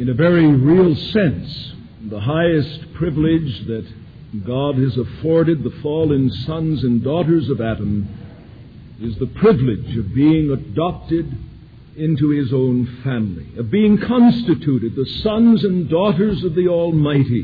In a very real sense, the highest privilege that God has afforded the fallen sons and daughters of Adam is the privilege of being adopted into His own family, of being constituted the sons and daughters of the Almighty,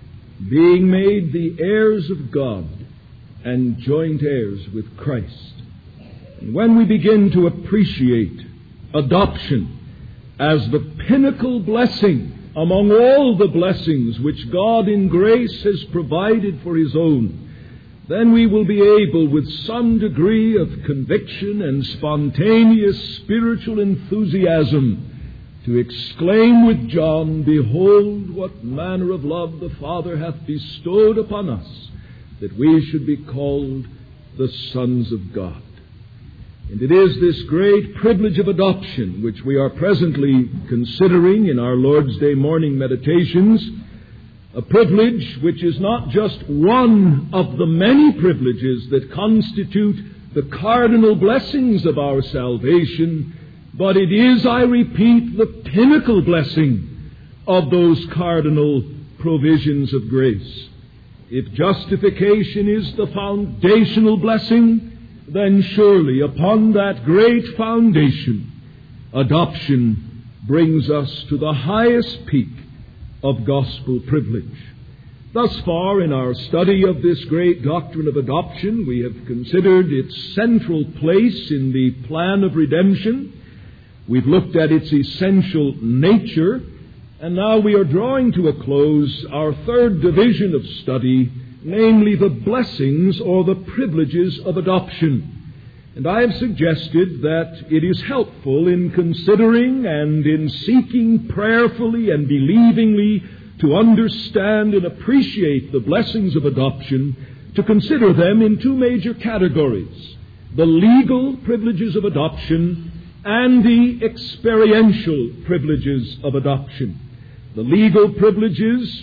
being made the heirs of God and joint heirs with Christ. And when we begin to appreciate adoption as the pinnacle blessing among all the blessings which God in grace has provided for His own, then we will be able with some degree of conviction and spontaneous spiritual enthusiasm to exclaim with John, "Behold, what manner of love the Father hath bestowed upon us, that we should be called the sons of God." And it is this great privilege of adoption which we are presently considering in our Lord's Day morning meditations, a privilege which is not just one of the many privileges that constitute the cardinal blessings of our salvation, but it is, I repeat, the pinnacle blessing of those cardinal provisions of grace. If justification is the foundational blessing, then surely upon that great foundation, adoption brings us to the highest peak of gospel privilege. Thus far in our study of this great doctrine of adoption, we have considered its central place in the plan of redemption. We've looked at its essential nature, and now we are drawing to a close our third division of study, namely the blessings or the privileges of adoption. And I have suggested that it is helpful in considering and in seeking prayerfully and believingly to understand and appreciate the blessings of adoption, to consider them in two major categories: the legal privileges of adoption and the experiential privileges of adoption. The legal privileges,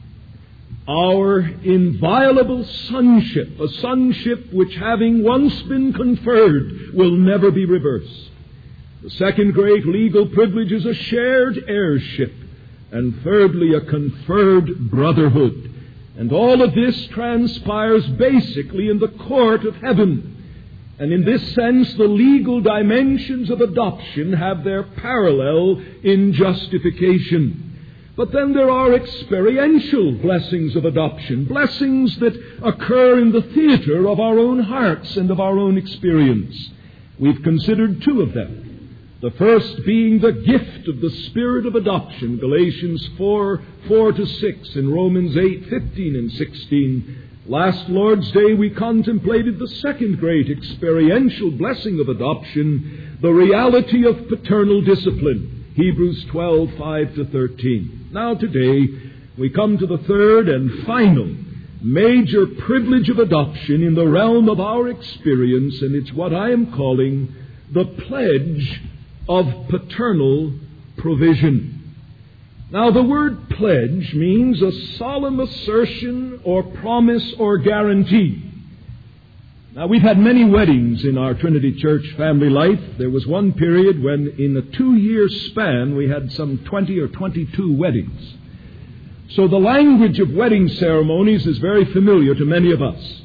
our inviolable sonship, a sonship which, having once been conferred, will never be reversed. The second great legal privilege is a shared heirship, and thirdly, a conferred brotherhood. And all of this transpires basically in the court of heaven. And in this sense, the legal dimensions of adoption have their parallel in justification. But then there are experiential blessings of adoption, blessings that occur in the theater of our own hearts and of our own experience. We've considered two of them. The first being the gift of the Spirit of adoption, Galatians 4:4-6, and Romans 8:15 and 16. Last Lord's Day we contemplated the second great experiential blessing of adoption, the reality of paternal discipline, Hebrews 12:5-13. Now today we come to the third and final major privilege of adoption in the realm of our experience, and it's what I am calling the pledge of paternal provision. Now the word pledge means a solemn assertion or promise or guarantee. Now, we've had many weddings in our Trinity Church family life. There was one period when in a 2-year span we had some 20 or 22 weddings. So the language of wedding ceremonies is very familiar to many of us.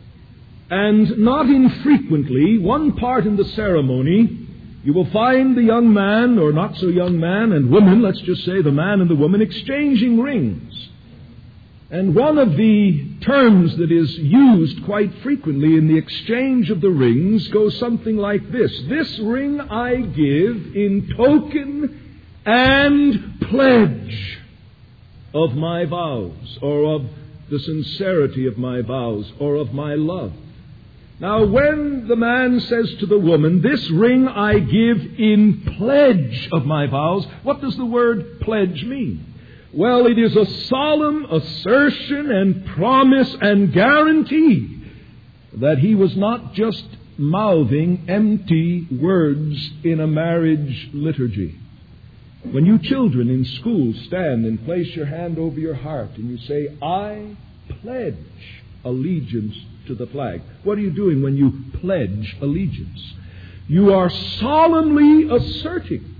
And not infrequently, one part in the ceremony, you will find the young man, or not so young man, and woman, let's just say the man and the woman, exchanging rings. And one of the terms that is used quite frequently in the exchange of the rings goes something like this: "This ring I give in token and pledge of my vows," or of the sincerity of my vows, or of my love. Now, when the man says to the woman, "This ring I give in pledge of my vows," what does the word pledge mean? Well, it is a solemn assertion and promise and guarantee that he was not just mouthing empty words in a marriage liturgy. When you children in school stand and place your hand over your heart and you say, "I pledge allegiance to the flag," what are you doing when you pledge allegiance? You are solemnly asserting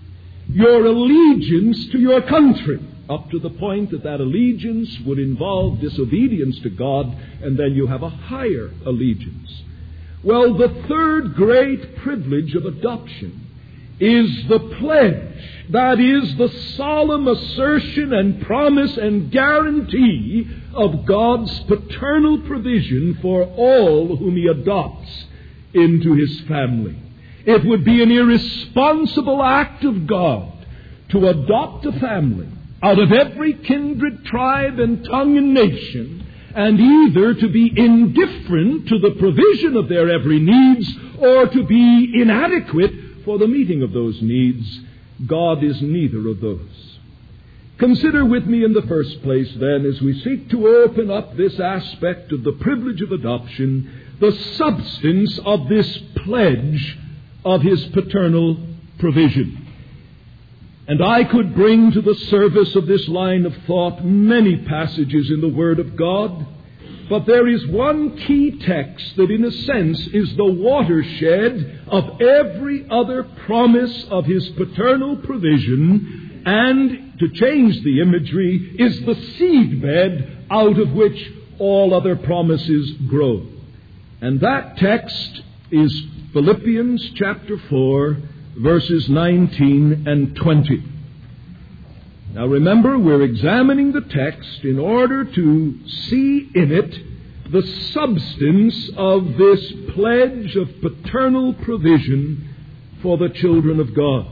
your allegiance to your country, up to the point that that allegiance would involve disobedience to God, and then you have a higher allegiance. Well, the third great privilege of adoption is the pledge, that is, the solemn assertion and promise and guarantee of God's paternal provision for all whom He adopts into His family. It would be an irresponsible act of God to adopt a family out of every kindred, tribe, and tongue and nation, and either to be indifferent to the provision of their every needs or to be inadequate for the meeting of those needs. God is neither of those. Consider with me in the first place, then, as we seek to open up this aspect of the privilege of adoption, the substance of this pledge of His paternal provision. And I could bring to the service of this line of thought many passages in the Word of God, but there is one key text that in a sense is the watershed of every other promise of His paternal provision, and, to change the imagery, is the seedbed out of which all other promises grow. And that text is Philippians chapter 4, verses 19 and 20. Now remember, we're examining the text in order to see in it the substance of this pledge of paternal provision for the children of God.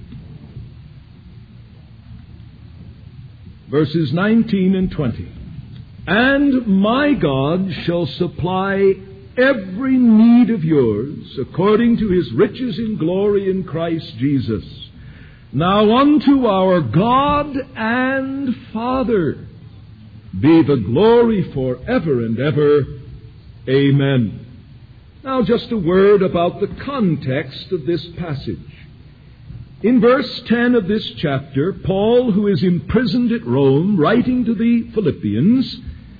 Verses 19 and 20. And my God shall supply every need of yours according to His riches in glory in Christ Jesus. Now unto our God and Father be the glory forever and ever. Amen. Now just a word about the context of this passage. In verse 10 of this chapter, Paul, who is imprisoned at Rome, writing to the Philippians,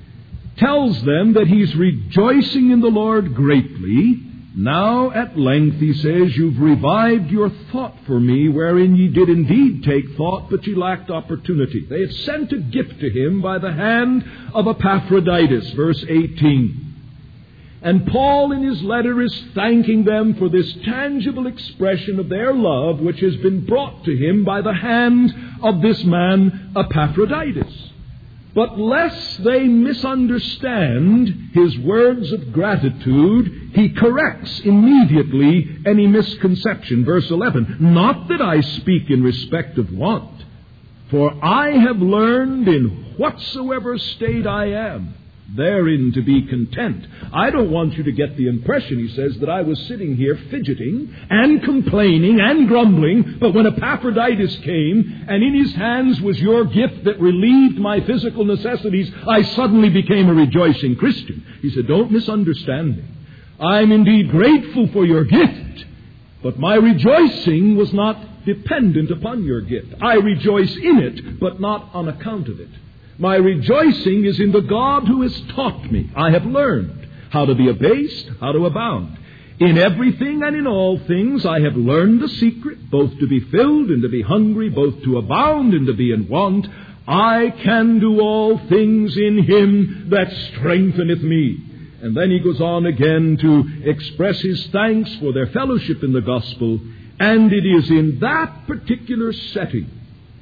tells them that he's rejoicing in the Lord greatly. Now at length, he says, you've revived your thought for me, wherein ye did indeed take thought, but ye lacked opportunity. They have sent a gift to him by the hand of Epaphroditus, verse 18. And Paul in his letter is thanking them for this tangible expression of their love, which has been brought to him by the hand of this man Epaphroditus. But lest they misunderstand his words of gratitude, he corrects immediately any misconception. Verse 11, not that I speak in respect of want, for I have learned in whatsoever state I am, therein to be content. I don't want you to get the impression, he says, that I was sitting here fidgeting and complaining and grumbling, but when Epaphroditus came and in his hands was your gift that relieved my physical necessities, I suddenly became a rejoicing Christian. He said, don't misunderstand me. I'm indeed grateful for your gift, but my rejoicing was not dependent upon your gift. I rejoice in it, but not on account of it. My rejoicing is in the God who has taught me. I have learned how to be abased, how to abound. In everything and in all things I have learned the secret, both to be filled and to be hungry, both to abound and to be in want. I can do all things in Him that strengtheneth me. And then he goes on again to express his thanks for their fellowship in the gospel. And it is in that particular setting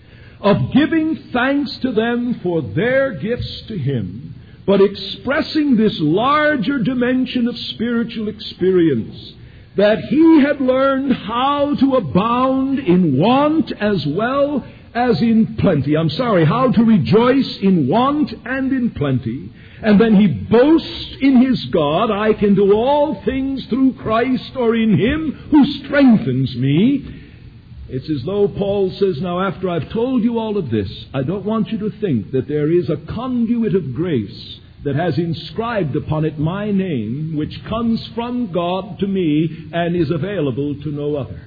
of giving thanks to them for their gifts to Him, but expressing this larger dimension of spiritual experience, that he had learned how to abound in want as well as in plenty. How to rejoice in want and in plenty. And then he boasts in his God, I can do all things through Christ, or in Him who strengthens me. It's as though Paul says, now after I've told you all of this, I don't want you to think that there is a conduit of grace that has inscribed upon it my name, which comes from God to me and is available to no other.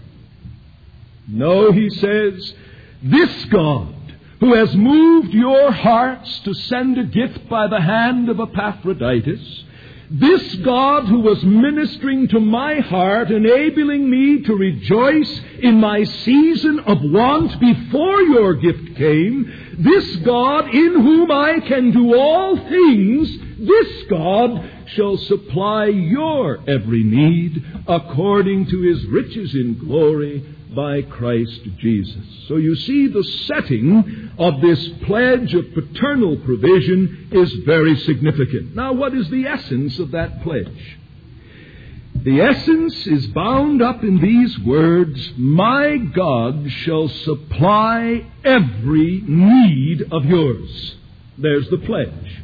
No, he says, this God who has moved your hearts to send a gift by the hand of Epaphroditus, This God who was ministering to my heart, enabling me to rejoice in my season of want before your gift came, this God in whom I can do all things, this God shall supply your every need according to his riches in glory by Christ Jesus. So you see, the setting of this pledge of paternal provision is very significant. Now, what is the essence of that pledge? The essence is bound up in these words, my God shall supply every need of yours. There's the pledge.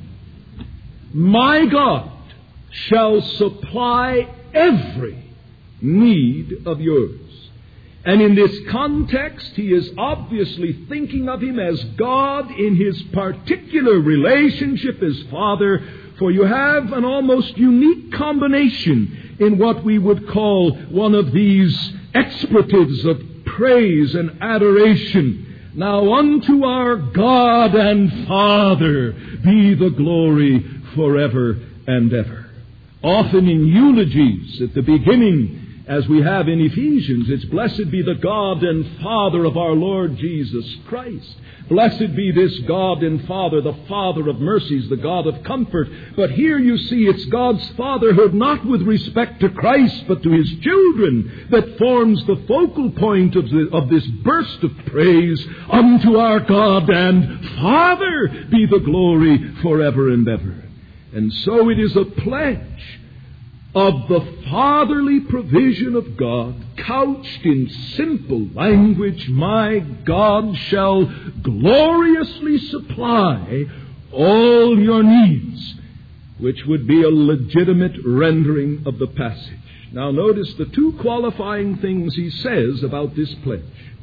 My God shall supply every need of yours. And in this context, he is obviously thinking of him as God in his particular relationship as Father, for you have an almost unique combination in what we would call one of these expletives of praise and adoration. Now unto our God and Father be the glory forever and ever. Often in eulogies at the beginning, as we have in Ephesians, it's blessed be the God and Father of our Lord Jesus Christ. Blessed be this God and Father, the Father of mercies, the God of comfort. But here you see it's God's fatherhood, not with respect to Christ, but to his children, that forms the focal point of this burst of praise. Unto our God and Father be the glory forever and ever. And so it is a pledge of the fatherly provision of God, couched in simple language. My God shall gloriously supply all your needs, which would be a legitimate rendering of the passage. Now notice the two qualifying things he says about this pledge.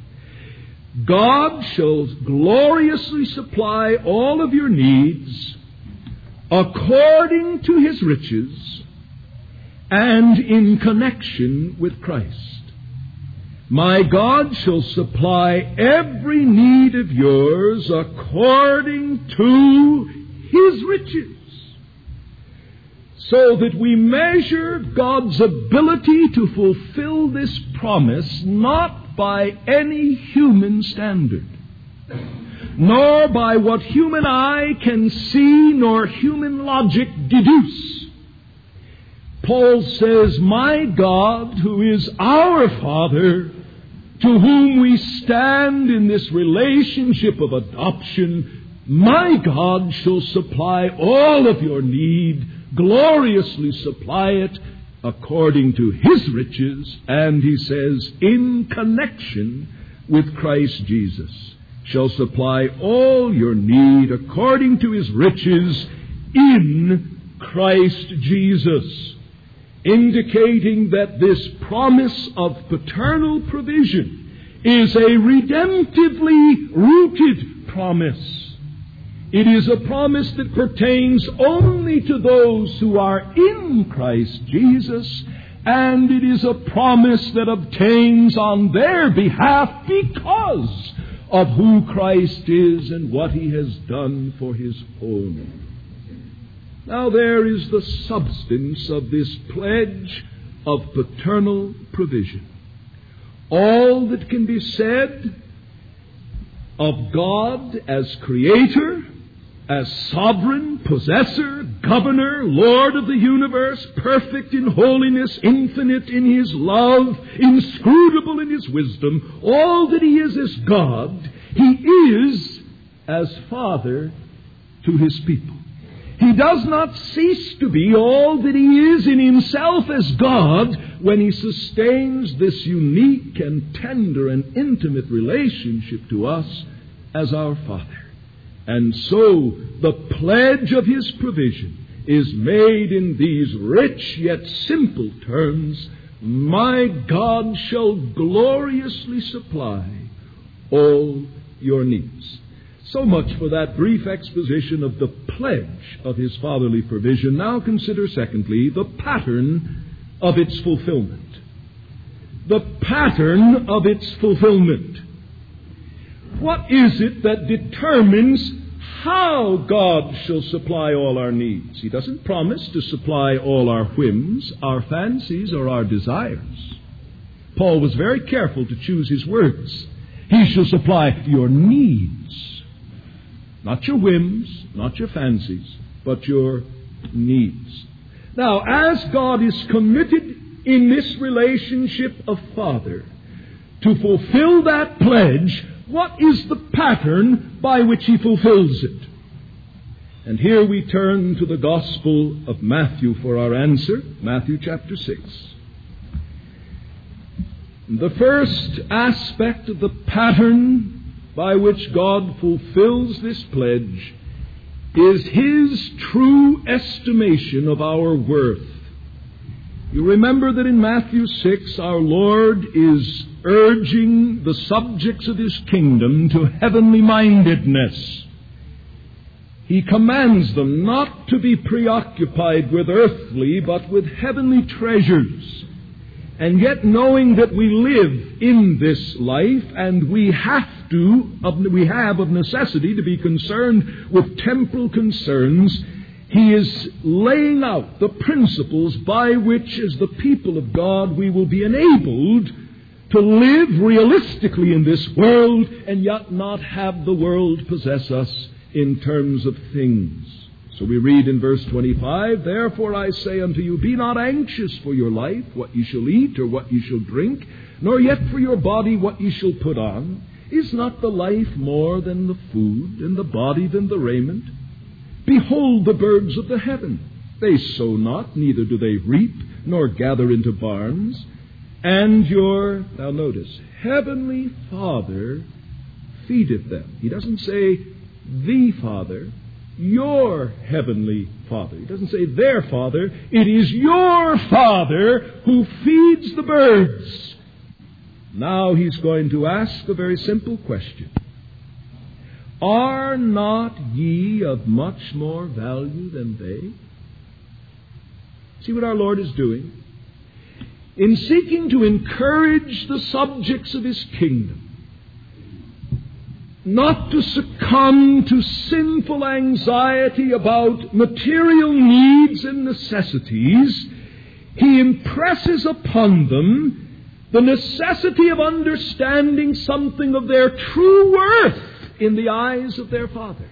God shall gloriously supply all of your needs according to his riches and in connection with Christ. My God shall supply every need of yours according to his riches. So that we measure God's ability to fulfill this promise not by any human standard, nor by what human eye can see, nor human logic deduce. Paul says, my God, who is our Father, to whom we stand in this relationship of adoption, my God shall supply all of your need, gloriously supply it according to his riches, and he says, in connection with Christ Jesus, shall supply all your need according to his riches in Christ Jesus. Indicating that this promise of paternal provision is a redemptively rooted promise. It is a promise that pertains only to those who are in Christ Jesus, and it is a promise that obtains on their behalf because of who Christ is and what he has done for his own. Now there is the substance of this pledge of paternal provision. All that can be said of God as Creator, as Sovereign, Possessor, Governor, Lord of the universe, perfect in holiness, infinite in his love, inscrutable in his wisdom, all that he is as God, he is as Father to his people. He does not cease to be all that he is in himself as God when he sustains this unique and tender and intimate relationship to us as our Father. And so the pledge of his provision is made in these rich yet simple terms. My God shall gloriously supply all your needs. So much for that brief exposition of the pledge of his fatherly provision. Now consider, secondly, the pattern of its fulfillment. The pattern of its fulfillment. What is it that determines how God shall supply all our needs. He doesn't promise to supply all our whims, our fancies, or our desires. Paul was very careful to choose his words. He shall supply your needs. Not your whims, not your fancies, but your needs. Now, as God is committed in this relationship of Father to fulfill that pledge, what is the pattern by which He fulfills it? And here we turn to the Gospel of Matthew for our answer, Matthew chapter 6. The first aspect of the pattern by which God fulfills this pledge is His true estimation of our worth. You remember that in Matthew 6, our Lord is urging the subjects of His kingdom to heavenly mindedness. He commands them not to be preoccupied with earthly, but with heavenly treasures. And yet, knowing that we live in this life and we have of necessity to be concerned with temporal concerns, He is laying out the principles by which, as the people of God, we will be enabled to live realistically in this world and yet not have the world possess us in terms of things. So we read in verse 25, "Therefore I say unto you, be not anxious for your life, what ye shall eat or what ye shall drink, nor yet for your body what ye shall put on. Is not the life more than the food, and the body than the raiment? Behold the birds of the heaven. They sow not, neither do they reap, nor gather into barns. And your," now notice, "heavenly Father feedeth them." He doesn't say the Father, your heavenly Father. He doesn't say their Father. It is your Father who feeds the birds. Now He's going to ask a very simple question. Are not ye of much more value than they? See what our Lord is doing? In seeking to encourage the subjects of His kingdom not to succumb to sinful anxiety about material needs and necessities, He impresses upon them the necessity of understanding something of their true worth in the eyes of their Father.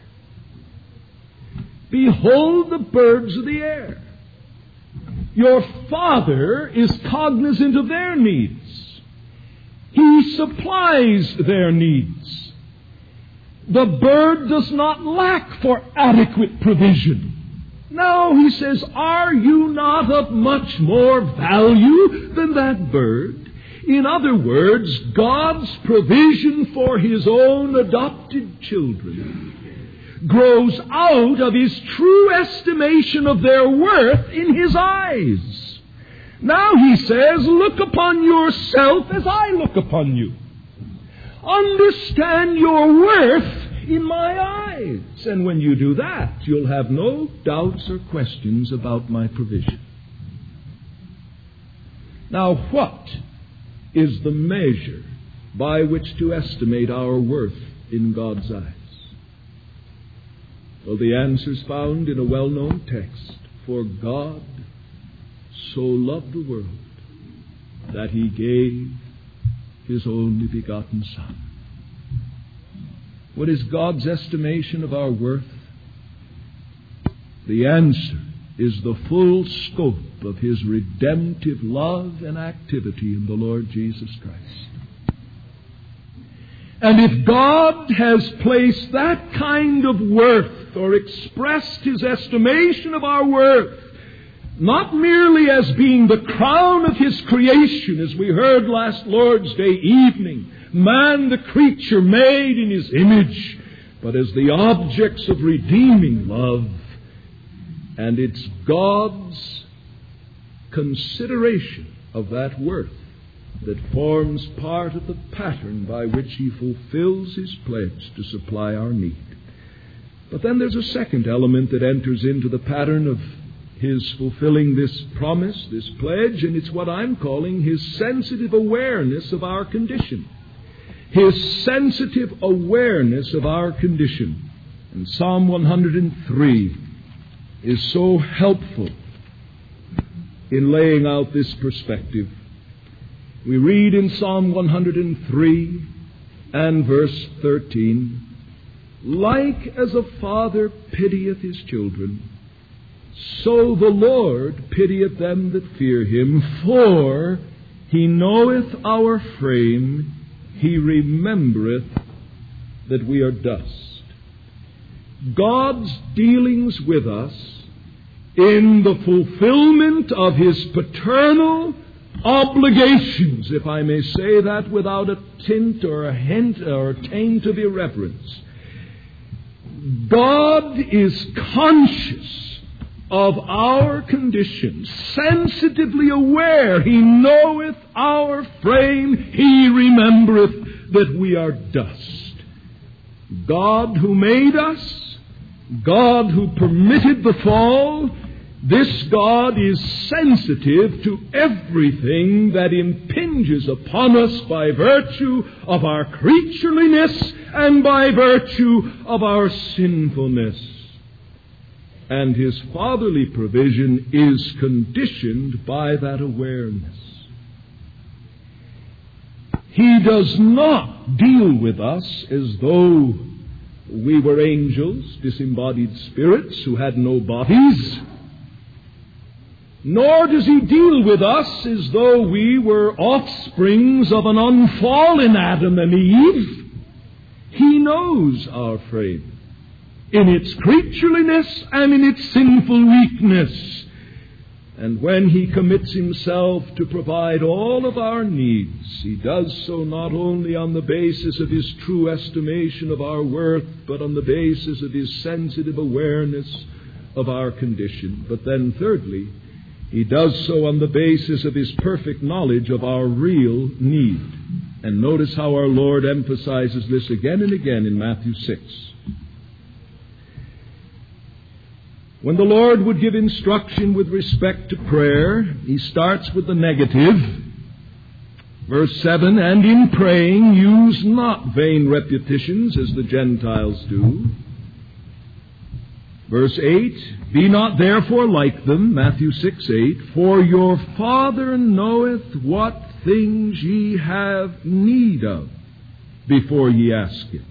Behold the birds of the air. Your Father is cognizant of their needs. He supplies their needs. The bird does not lack for adequate provision. No, He says, are you not of much more value than that bird? In other words, God's provision for His own adopted children grows out of His true estimation of their worth in His eyes. Now He says, look upon yourself as I look upon you. Understand your worth in my eyes. And when you do that, you'll have no doubts or questions about my provision. Now, what is the measure by which to estimate our worth in God's eyes? Well, the answer is found in a well-known text. For God so loved the world that He gave His only begotten Son. What is God's estimation of our worth? The answer is the full scope of His redemptive love and activity in the Lord Jesus Christ. And if God has placed that kind of worth or expressed His estimation of our worth, not merely as being the crown of His creation, as we heard last Lord's Day evening, man the creature made in His image, but as the objects of redeeming love. And it's God's consideration of that worth that forms part of the pattern by which He fulfills His pledge to supply our need. But then there's a second element that enters into the pattern of His fulfilling this promise, this pledge, and it's what I'm calling His sensitive awareness of our condition. His sensitive awareness of our condition. And Psalm 103 is so helpful in laying out this perspective. We read in Psalm 103 and verse 13, "Like as a father pitieth his children, so the Lord pitieth them that fear him. For he knoweth our frame, he remembereth that we are dust." God's dealings with us in the fulfillment of his paternal obligations, if I may say that without a tint or a hint or a taint of irreverence. God is conscious of our condition, sensitively aware. He knoweth our frame, he remembereth that we are dust. God who made us, God who permitted the fall, this God is sensitive to everything that impinges upon us by virtue of our creatureliness and by virtue of our sinfulness. And his fatherly provision is conditioned by that awareness. He does not deal with us as though we were angels, disembodied spirits who had no bodies. Nor does he deal with us as though we were offsprings of an unfallen Adam and Eve. He knows our frame in its creatureliness and in its sinful weakness. And when he commits himself to provide all of our needs, he does so not only on the basis of his true estimation of our worth, but on the basis of his sensitive awareness of our condition. But then thirdly, he does so on the basis of his perfect knowledge of our real need. And notice how our Lord emphasizes this again and again in Matthew 6. When the Lord would give instruction with respect to prayer, he starts with the negative. Verse 7, "And in praying, use not vain repetitions as the Gentiles do." Verse 8, "Be not therefore like them," Matthew 6:8, "for your Father knoweth what things ye have need of before ye ask him."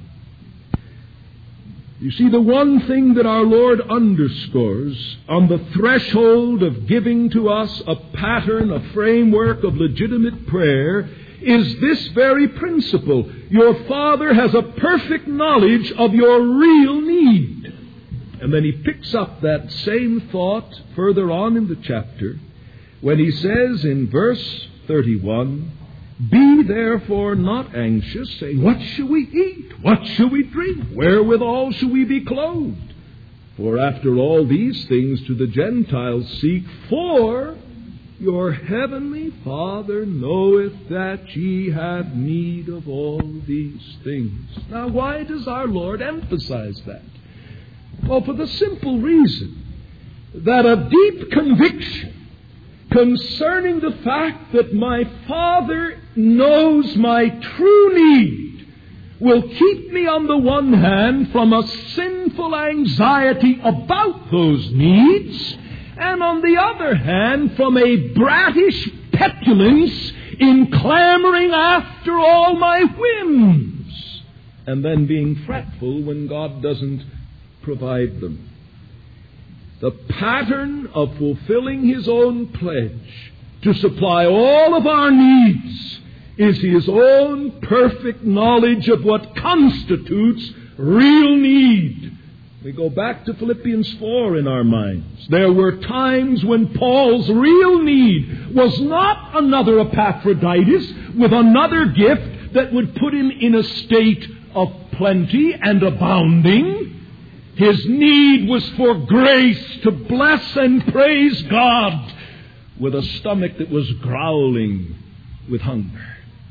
You see, the one thing that our Lord underscores on the threshold of giving to us a pattern, a framework of legitimate prayer, is this very principle. Your Father has a perfect knowledge of your real need. And then he picks up that same thought further on in the chapter when he says in verse 31, "Be therefore not anxious, saying, What shall we eat? What shall we drink? Wherewithal shall we be clothed? For after all these things do the Gentiles seek, for your heavenly Father knoweth that ye have need of all these things." Now, why does our Lord emphasize that? Well, for the simple reason that a deep conviction concerning the fact that my Father knows my true need will keep me on the one hand from a sinful anxiety about those needs, and on the other hand from a brattish petulance in clamoring after all my whims, and then being fretful when God doesn't provide them. The pattern of fulfilling his own pledge to supply all of our needs is his own perfect knowledge of what constitutes real need. We go back to Philippians 4 in our minds. There were times when Paul's real need was not another Epaphroditus with another gift that would put him in a state of plenty and abounding. His need was for grace to bless and praise God with a stomach that was growling with hunger.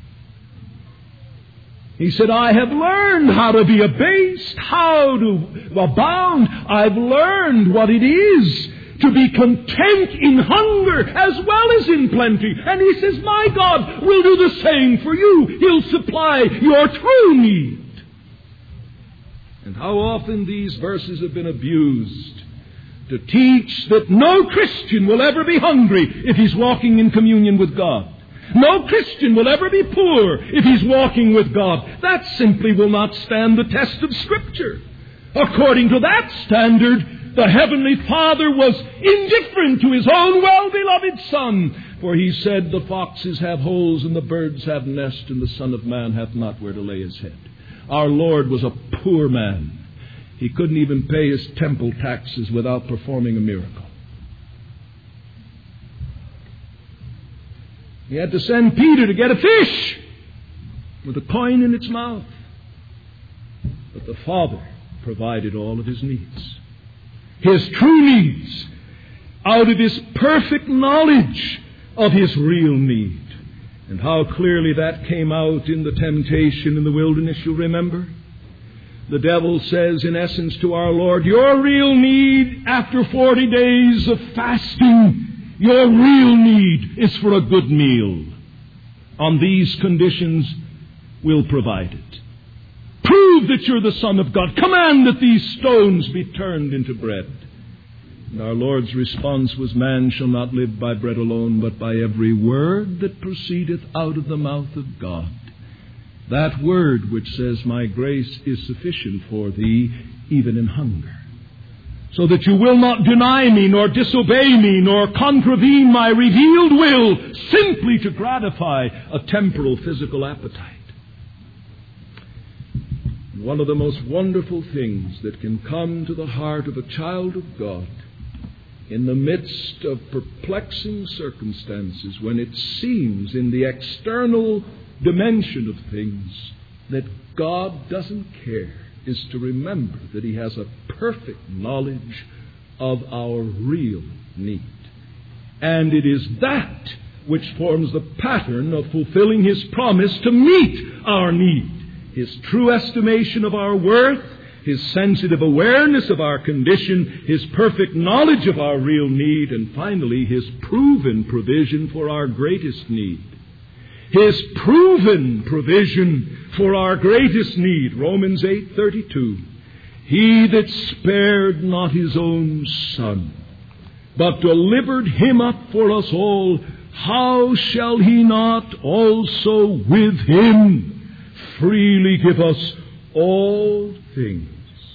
He said, "I have learned how to be abased, how to abound. I've learned what it is to be content in hunger as well as in plenty." And he says, my God will do the same for you. He'll supply your true need. And how often these verses have been abused to teach that no Christian will ever be hungry if he's walking in communion with God. No Christian will ever be poor if he's walking with God. That simply will not stand the test of Scripture. According to that standard, the Heavenly Father was indifferent to His own well-beloved Son. For He said, the foxes have holes and the birds have nests, and the Son of Man hath not where to lay His head. Our Lord was a poor man. He couldn't even pay His temple taxes without performing a miracle. He had to send Peter to get a fish with a coin in its mouth. But the Father provided all of His needs. His true needs, out of His perfect knowledge of His real need. And how clearly that came out in the temptation in the wilderness, you'll remember. The devil says, in essence, to our Lord, your real need after 40 days of fasting, your real need is for a good meal. On these conditions, we'll provide it. Prove that you're the Son of God. Command that these stones be turned into bread. And our Lord's response was, man shall not live by bread alone, but by every word that proceedeth out of the mouth of God. That word which says, my grace is sufficient for thee, even in hunger. So that you will not deny me, nor disobey me, nor contravene my revealed will, simply to gratify a temporal physical appetite. One of the most wonderful things that can come to the heart of a child of God in the midst of perplexing circumstances, when it seems in the external dimension of things that God doesn't care, is to remember that He has a perfect knowledge of our real need. And it is that which forms the pattern of fulfilling His promise to meet our need. His true estimation of our worth, His sensitive awareness of our condition, His perfect knowledge of our real need, and finally, His proven provision for our greatest need. His proven provision for our greatest need. Romans 8:32. He that spared not His own Son, but delivered Him up for us all, how shall He not also with Him freely give us all things?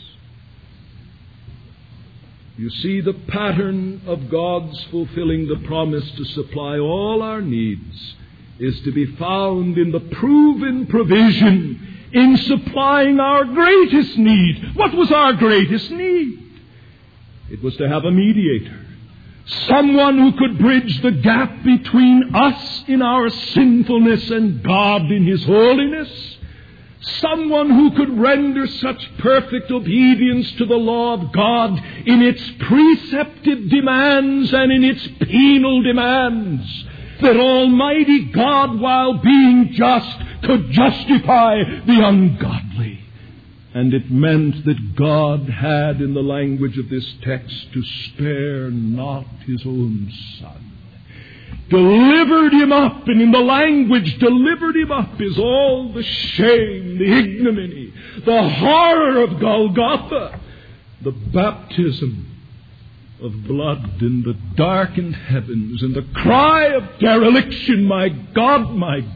You see, the pattern of God's fulfilling the promise to supply all our needs is to be found in the proven provision in supplying our greatest need. What was our greatest need? It was to have a mediator. Someone who could bridge the gap between us in our sinfulness and God in His holiness. Someone who could render such perfect obedience to the law of God in its preceptive demands and in its penal demands, that Almighty God, while being just, could justify the ungodly. And it meant that God had, in the language of this text, to spare not His own Son. Delivered Him up, and in the language, delivered Him up is all the shame, the ignominy, the horror of Golgotha, the baptism of blood in the darkened heavens, and the cry of dereliction, my God,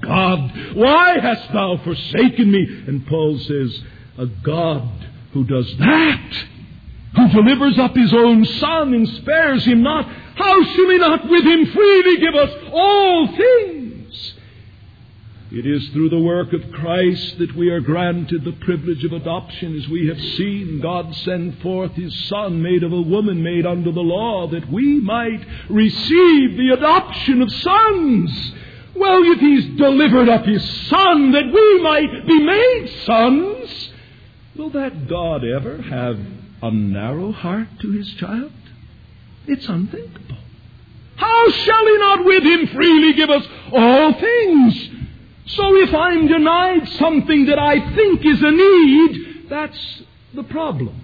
why hast Thou forsaken me? And Paul says, a God who does that, who delivers up His own Son and spares Him not, how shall He not with Him freely give us all things? It is through the work of Christ that we are granted the privilege of adoption. As we have seen, God send forth His Son, made of a woman, made under the law, that we might receive the adoption of sons. Well, if He's delivered up His Son that we might be made sons, will that God ever have a narrow heart to His child? It's unthinkable. How shall He not with Him freely give us all things? So if I'm denied something that I think is a need, that's the problem.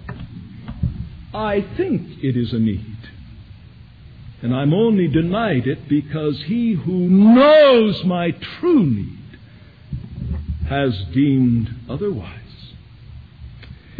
I think it is a need. And I'm only denied it because He who knows my true need has deemed otherwise.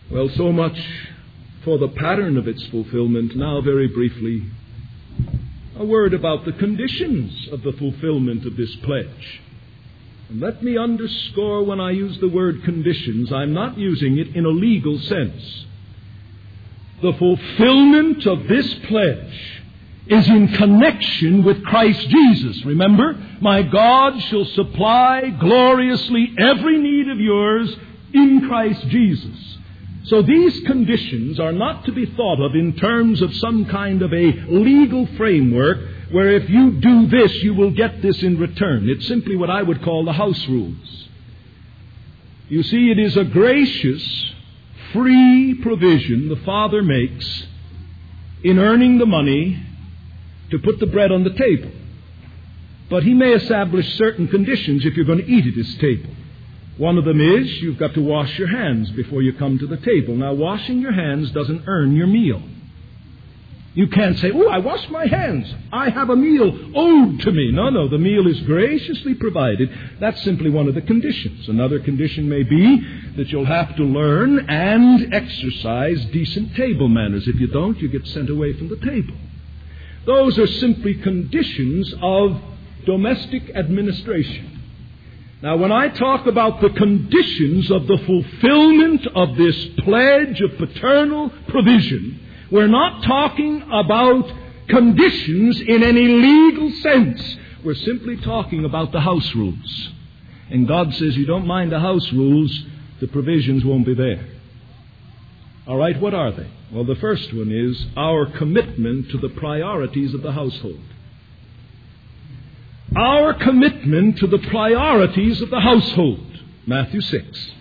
Well, so much for the pattern of its fulfillment. Now, very briefly, a word about the conditions of the fulfillment of this pledge. And let me underscore, when I use the word conditions, I'm not using it in a legal sense. The fulfillment of this pledge is in connection with Christ Jesus. Remember, my God shall supply gloriously every need of yours in Christ Jesus. So these conditions are not to be thought of in terms of some kind of a legal framework where if you do this, you will get this in return. It's simply what I would call the house rules. You see, it is a gracious, free provision the Father makes in earning the money to put the bread on the table. But He may establish certain conditions if you're going to eat at His table. One of them is you've got to wash your hands before you come to the table. Now, washing your hands doesn't earn your meal. You can't say, oh, I washed my hands. I have a meal owed to me. No, the meal is graciously provided. That's simply one of the conditions. Another condition may be that you'll have to learn and exercise decent table manners. If you don't, you get sent away from the table. Those are simply conditions of domestic administration. Now, when I talk about the conditions of the fulfillment of this pledge of paternal provision, we're not talking about conditions in any legal sense. We're simply talking about the house rules. And God says, you don't mind the house rules, the provisions won't be there. All right, what are they? Well, the first one is our commitment to the priorities of the household. Our commitment to the priorities of the household. Matthew 6.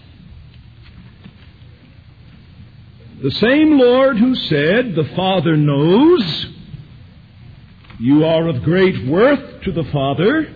The same Lord who said, the Father knows you are of great worth to the Father.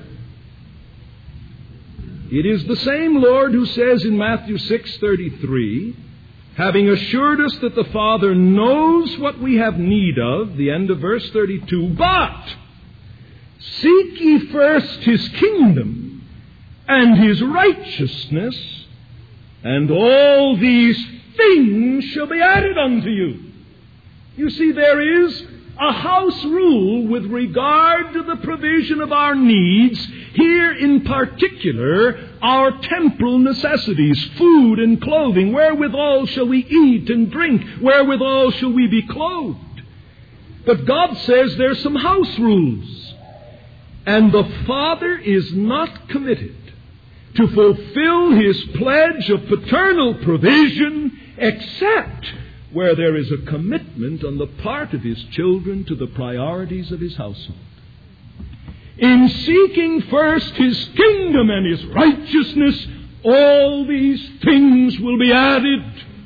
It is the same Lord who says in Matthew 6:33, having assured us that the Father knows what we have need of, the end of verse 32, but seek ye first His kingdom and His righteousness, and all these things shall be added unto you. You see, there is a house rule with regard to the provision of our needs, here in particular, our temporal necessities, food and clothing. Wherewithal shall we eat and drink? Wherewithal shall we be clothed? But God says there's some house rules. And the Father is not committed to fulfill His pledge of paternal provision except where there is a commitment on the part of His children to the priorities of His household. In seeking first His kingdom and His righteousness, all these things will be added.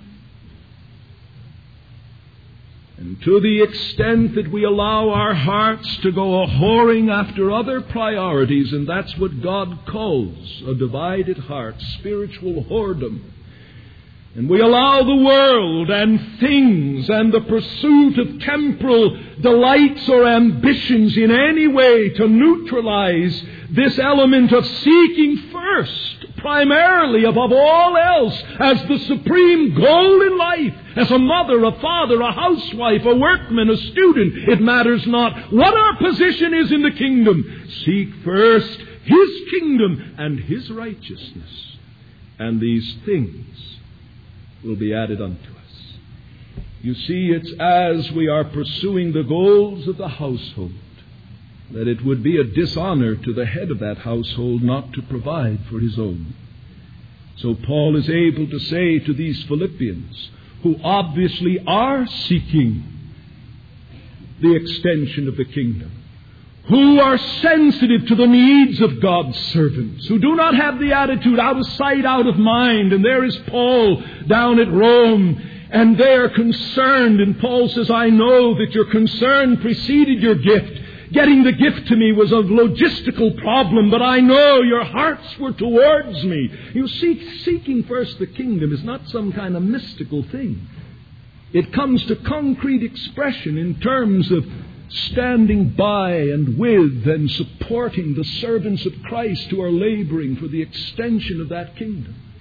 And to the extent that we allow our hearts to go a-whoring after other priorities, and that's what God calls a divided heart, spiritual whoredom, and we allow the world and things and the pursuit of temporal delights or ambitions in any way to neutralize this element of seeking first, primarily above all else, as the supreme goal in life, as a mother, a father, a housewife, a workman, a student, it matters not what our position is in the kingdom. Seek first His kingdom and His righteousness, and these things will be added unto us. You see, it's as we are pursuing the goals of the household that it would be a dishonor to the head of that household not to provide for his own. So Paul is able to say to these Philippians, who obviously are seeking the extension of the kingdom, who are sensitive to the needs of God's servants, who do not have the attitude out of sight, out of mind. And there is Paul down at Rome, and they are concerned. And Paul says, I know that your concern preceded your gift. Getting the gift to me was a logistical problem, but I know your hearts were towards me. You see, seeking first the kingdom is not some kind of mystical thing. It comes to concrete expression in terms of standing by and with and supporting the servants of Christ who are laboring for the extension of that kingdom.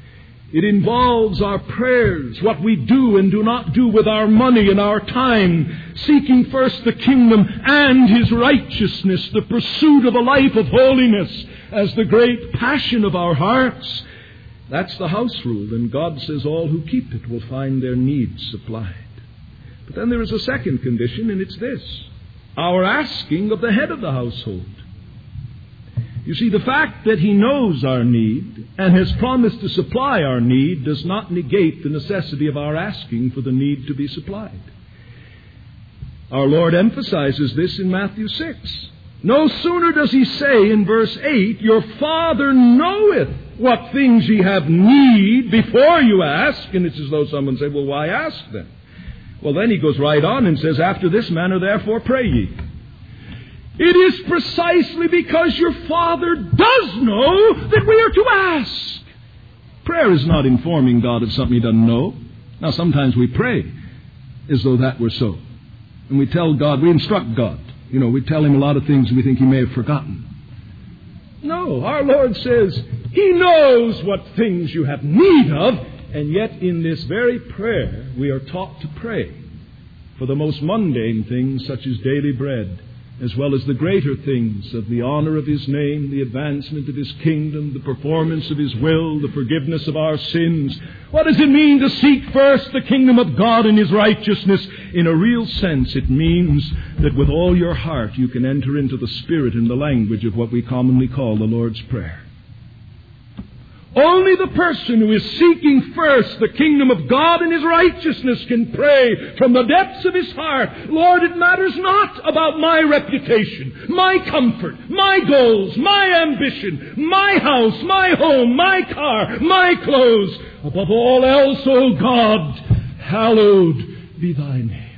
It involves our prayers, what we do and do not do with our money and our time, seeking first the kingdom and His righteousness, the pursuit of a life of holiness as the great passion of our hearts. That's the house rule, and God says all who keep it will find their needs supplied. But then there is a second condition, and it's this: our asking of the head of the household. You see, the fact that He knows our need and has promised to supply our need does not negate the necessity of our asking for the need to be supplied. Our Lord emphasizes this in Matthew 6. No sooner does He say in verse 8, "Your Father knoweth what things ye have need before you ask." And it's as though someone said, "Well, why ask then?" Well, then He goes right on and says, "After this manner, therefore, pray ye." It is precisely because your Father does know that we are to ask. Prayer is not informing God of something He doesn't know. Now, sometimes we pray as though that were so. And we tell God, we instruct God. We tell Him a lot of things we think He may have forgotten. No, our Lord says He knows what things you have need of, and yet in this very prayer we are taught to pray for the most mundane things such as daily bread, as well as the greater things of the honor of His name, the advancement of His kingdom, the performance of His will, the forgiveness of our sins. What does it mean to seek first the kingdom of God and His righteousness? In a real sense, it means that with all your heart you can enter into the spirit and the language of what we commonly call the Lord's Prayer. Only the person who is seeking first the kingdom of God and His righteousness can pray from the depths of his heart, "Lord, it matters not about my reputation, my comfort, my goals, my ambition, my house, my home, my car, my clothes. Above all else, O God, hallowed be Thy name."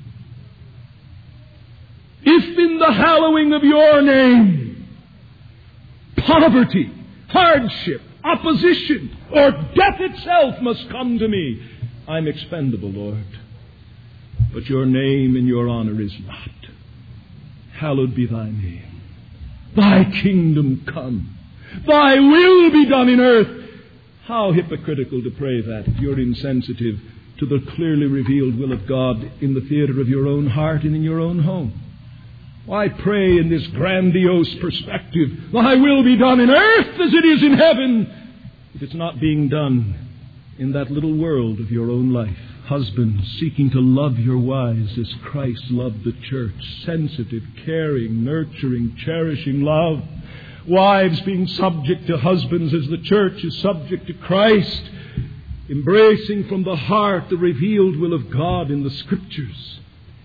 If in the hallowing of Your name, poverty, hardship, opposition, or death itself must come to me, I'm expendable, Lord. But Your name and Your honor is not. Hallowed be Thy name. Thy kingdom come. Thy will be done in earth. How hypocritical to pray that if you're insensitive to the clearly revealed will of God in the theater of your own heart and in your own home. Why pray in this grandiose perspective, "Thy will be done in earth as it is in heaven," if it's not being done in that little world of your own life? Husbands, seeking to love your wives as Christ loved the church. Sensitive, caring, nurturing, cherishing love. Wives being subject to husbands as the church is subject to Christ. Embracing from the heart the revealed will of God in the Scriptures.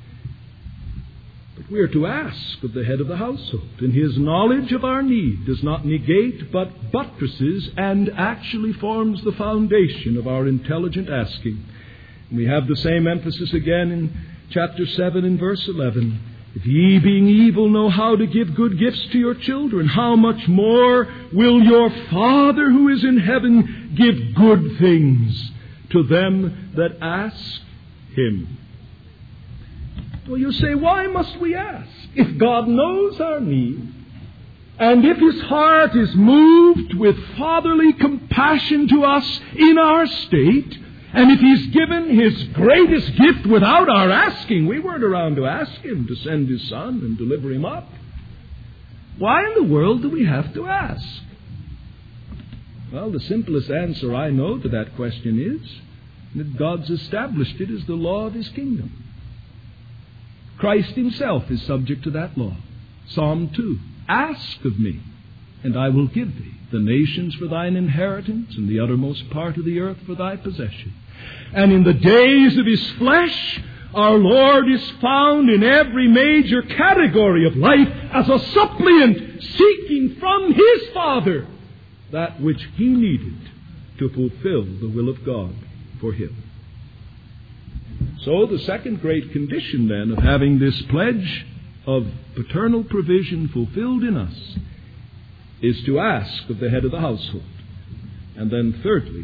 But we are to ask of the head of the household, and His knowledge of our need does not negate but buttresses and actually forms the foundation of our intelligent asking. And we have the same emphasis again in chapter 7 and verse 11. "If ye, being evil, know how to give good gifts to your children, how much more will your Father who is in heaven give good things to them that ask Him?" Well, you say, why must we ask? If God knows our need, and if His heart is moved with fatherly compassion to us in our state, and if He's given His greatest gift without our asking, we weren't around to ask Him to send His Son and deliver Him up. Why in the world do we have to ask? Well, the simplest answer I know to that question is that God's established it as the law of His kingdom. Christ Himself is subject to that law. Psalm 2, "Ask of me, and I will give thee the nations for thine inheritance, and the uttermost part of the earth for thy possession." And in the days of His flesh, our Lord is found in every major category of life as a suppliant seeking from His Father that which He needed to fulfill the will of God for Him. So the second great condition then of having this pledge of paternal provision fulfilled in us is to ask of the head of the household. And then thirdly,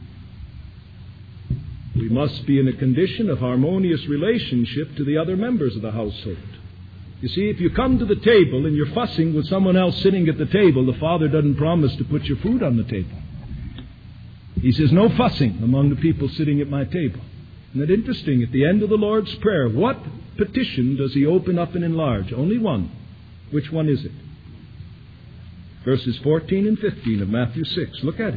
we must be in a condition of harmonious relationship to the other members of the household. You see, if you come to the table and you're fussing with someone else sitting at the table, the Father doesn't promise to put your food on the table. He says, no fussing among the people sitting at my table. Isn't that interesting? At the end of the Lord's Prayer, what petition does he open up and enlarge? Only one. Which one is it? Verses 14 and 15 of Matthew 6. Look at it.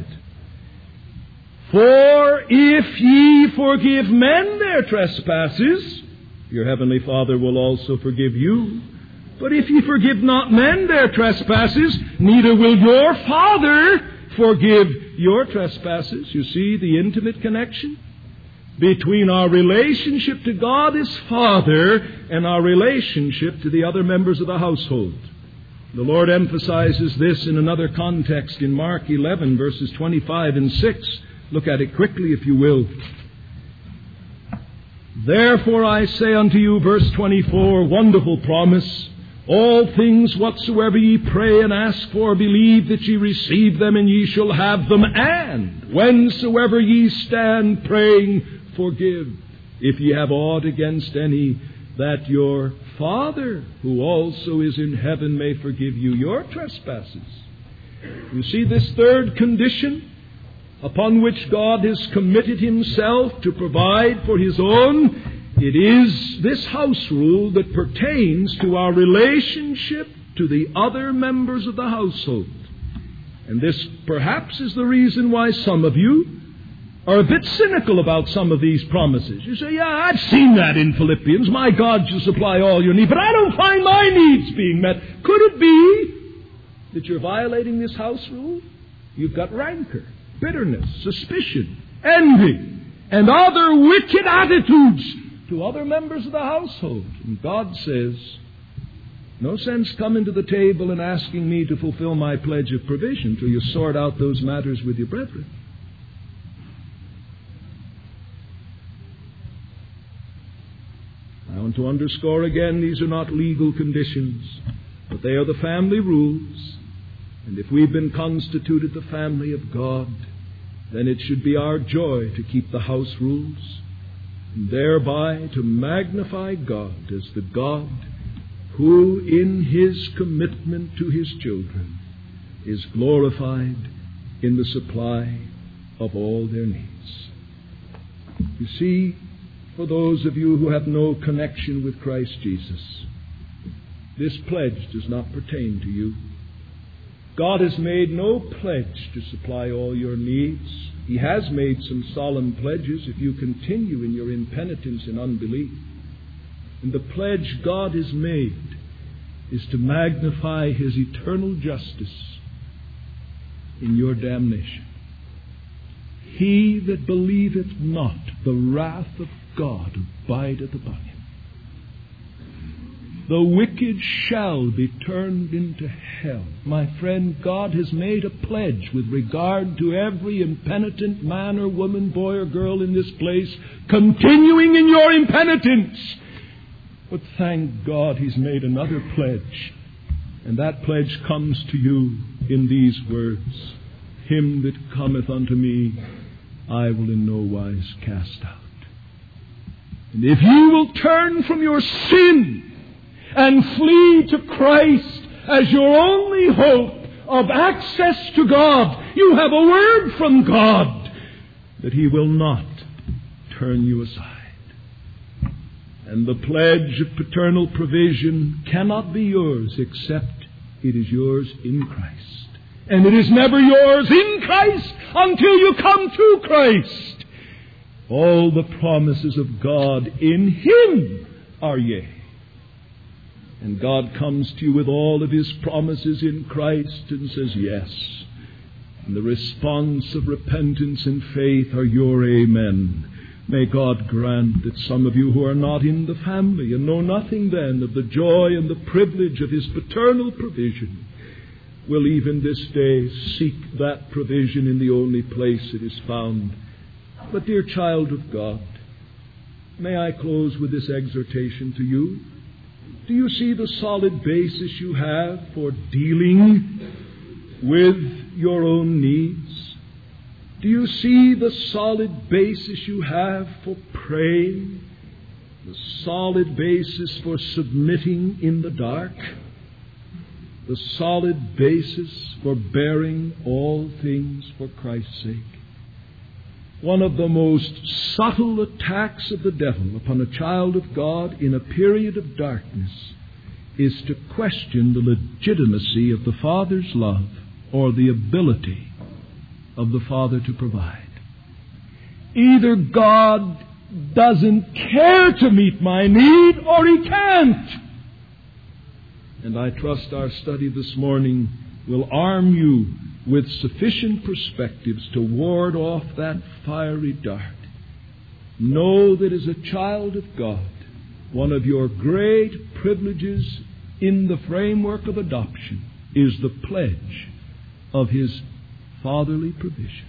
For if ye forgive men their trespasses, your heavenly Father will also forgive you. But if ye forgive not men their trespasses, neither will your Father forgive your trespasses. You see the intimate connection between our relationship to God as Father and our relationship to the other members of the household. The Lord emphasizes this in another context in Mark 11, verses 25 and 6. Look at it quickly, if you will. Therefore I say unto you, verse 24, wonderful promise, all things whatsoever ye pray and ask for, believe that ye receive them, and ye shall have them. And whensoever ye stand praying, forgive, if ye have aught against any, that your Father, who also is in heaven, may forgive you your trespasses. You see this third condition upon which God has committed himself to provide for his own. It is this house rule that pertains to our relationship to the other members of the household. And this perhaps is the reason why some of you are a bit cynical about some of these promises. You say, yeah, I've seen that in Philippians. My God shall supply all your need, but I don't find my needs being met. Could it be that you're violating this house rule? You've got rancor, bitterness, suspicion, envy, and other wicked attitudes to other members of the household. And God says, no sense coming to the table and asking me to fulfill my pledge of provision till you sort out those matters with your brethren. I want to underscore again, these are not legal conditions, but they are the family rules. And if we've been constituted the family of God, then it should be our joy to keep the house rules, and thereby to magnify God as the God who, in his commitment to his children, is glorified in the supply of all their needs. You see, for those of you who have no connection with Christ Jesus, this pledge does not pertain to you. God has made no pledge to supply all your needs. He has made some solemn pledges if you continue in your impenitence and unbelief. And the pledge God has made is to magnify his eternal justice in your damnation. He that believeth not, the wrath of God abideth upon him. The wicked shall be turned into hell. My friend, God has made a pledge with regard to every impenitent man or woman, boy or girl in this place, continuing in your impenitence. But thank God he's made another pledge. And that pledge comes to you in these words. Him that cometh unto me, I will in no wise cast out. And if you will turn from your sin and flee to Christ as your only hope of access to God, you have a word from God that he will not turn you aside. And the pledge of paternal provision cannot be yours except it is yours in Christ. And it is never yours in Christ until you come to Christ. All the promises of God in him are yea. And God comes to you with all of his promises in Christ and says yes. And the response of repentance and faith are your amen. May God grant that some of you who are not in the family and know nothing then of the joy and the privilege of his paternal provision will even this day seek that provision in the only place it is found. But dear child of God, may I close with this exhortation to you. Do you see the solid basis you have for dealing with your own needs? Do you see the solid basis you have for praying? The solid basis for submitting in the dark? The solid basis for bearing all things for Christ's sake? One of the most subtle attacks of the devil upon a child of God in a period of darkness is to question the legitimacy of the Father's love or the ability of the Father to provide. Either God doesn't care to meet my need or He can't. And I trust our study this morning will arm you with sufficient perspectives to ward off that fiery dart. Know that as a child of God, one of your great privileges in the framework of adoption is the pledge of His fatherly provision.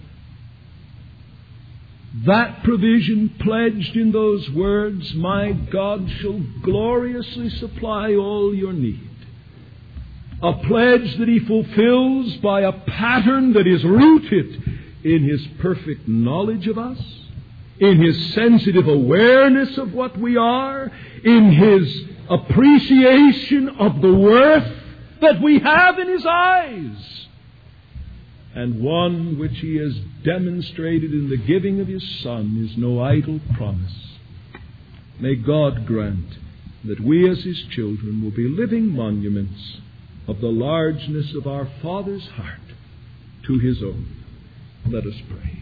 That provision pledged in those words, "My God shall gloriously supply all your need." A pledge that He fulfills by a pattern that is rooted in His perfect knowledge of us, in His sensitive awareness of what we are, in His appreciation of the worth that we have in His eyes, and one which He has demonstrated in the giving of His Son is no idle promise. May God grant that we as His children will be living monuments of the largeness of our Father's heart to His own. Let us pray.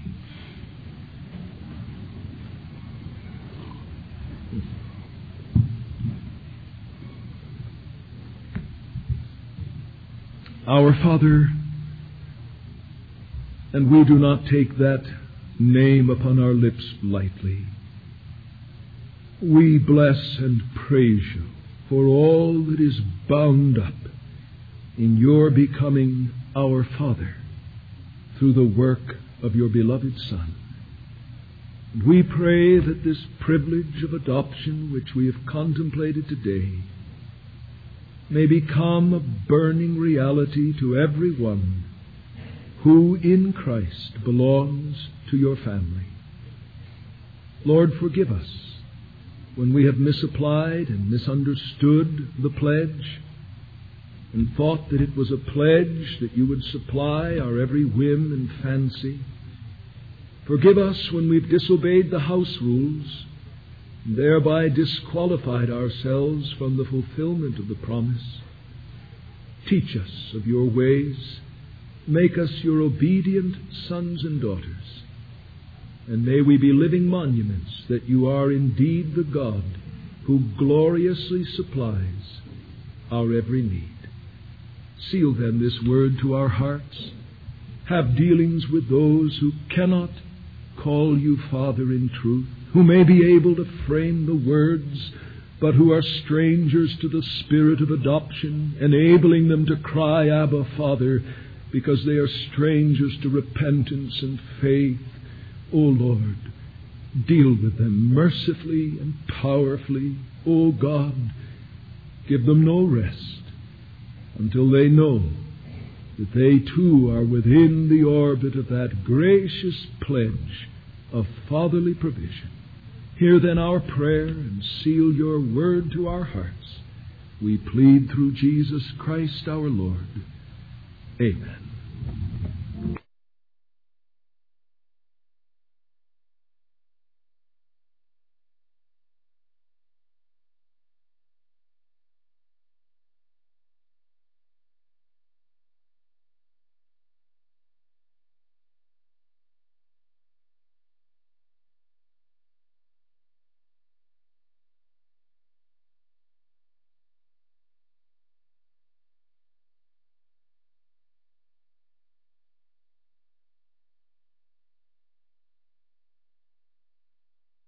Our Father, and we do not take that name upon our lips lightly, we bless and praise You for all that is bound up in Your becoming our Father through the work of Your beloved Son. And we pray that this privilege of adoption which we have contemplated today may become a burning reality to everyone who in Christ belongs to Your family. Lord, forgive us when we have misapplied and misunderstood the pledge and thought that it was a pledge that You would supply our every whim and fancy. Forgive us when we've disobeyed the house rules and thereby disqualified ourselves from the fulfillment of the promise. Teach us of Your ways. Make us Your obedient sons and daughters. And may we be living monuments that You are indeed the God who gloriously supplies our every need. Seal then this word to our hearts. Have dealings with those who cannot call You Father in truth, who may be able to frame the words, but who are strangers to the spirit of adoption, enabling them to cry, "Abba, Father," because they are strangers to repentance and faith. O Lord, deal with them mercifully and powerfully. O God, give them no rest until they know that they too are within the orbit of that gracious pledge of fatherly provision. Hear then our prayer and seal Your word to our hearts. We plead through Jesus Christ our Lord. Amen.